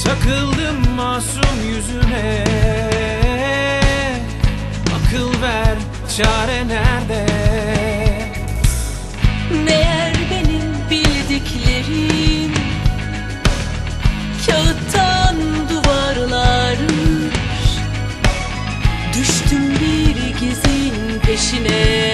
Takıldım masum yüzüne, akıl ver, çare nerede? Meğer benim bildiklerim kağıttan duvarlarmış. Düştüm bir gizin peşine,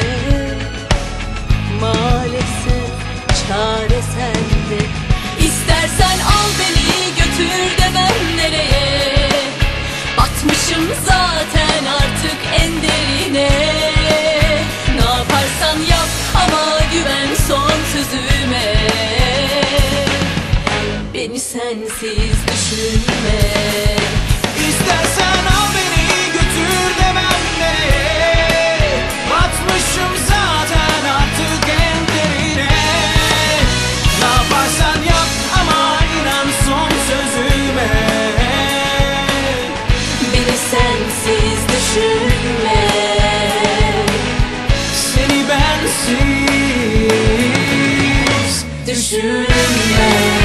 maalesef çare sende. İstersen al beni götür de ben nereye? Batmışım zaten artık en derine. Ne yaparsan yap ama güven son sözüme. Beni sensiz düşünme. İstersen al beni götür de ben nereye? Batmışım zaten artık en derine. Ne yaparsan yap ama inan son sözüme. Beni sensiz düşünme. Seni bensiz düşünme.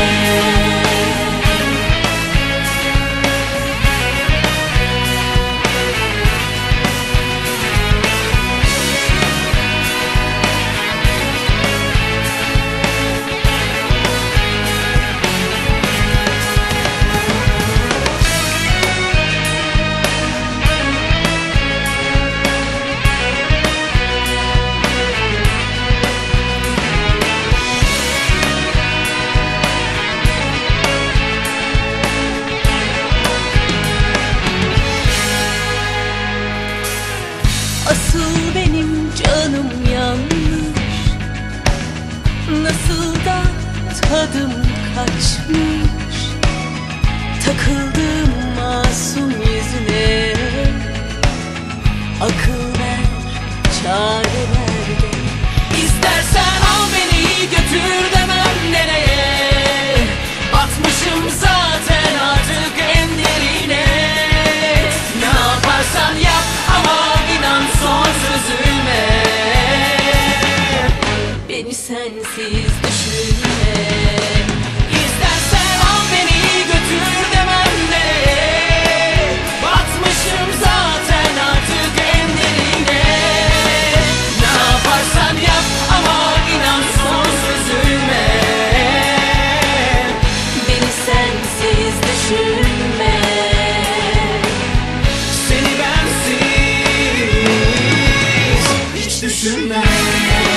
Asıl benim canım yanmış, nasıl da tadım kaçmış. Takıldım masum yüzüne, akıl ver, çare nerede? İstersen al beni götür demem nereye? Batmışım zaten artık en derine. Ne yaparsan yap ama inan son sözüme. Beni sensiz düşünme. İstersen al beni götür demem nereye? Batmışım zaten artık en derine. Ne yaparsan yap ama inan son sözüme. Beni sensiz düşünme. Seni bensiz hiç düşünme.